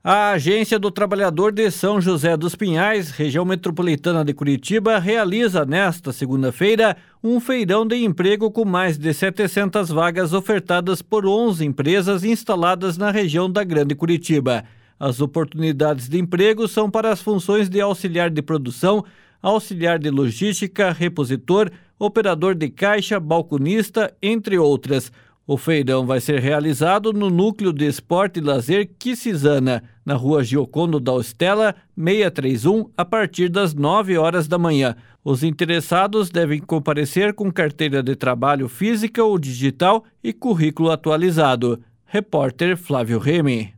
A Agência do Trabalhador de São José dos Pinhais, região metropolitana de Curitiba, realiza nesta segunda-feira um feirão de emprego com mais de 700 vagas ofertadas por 11 empresas instaladas na região da Grande Curitiba. As oportunidades de emprego são para as funções de auxiliar de produção, auxiliar de logística, repositor, operador de caixa, balconista, entre outras. O feirão vai ser realizado no Núcleo de Esporte e Lazer Quisizana, na Rua Giocondo da Ostela, 631, a partir das 9 horas da manhã. Os interessados devem comparecer com carteira de trabalho física ou digital e currículo atualizado. Repórter Flávio Remy.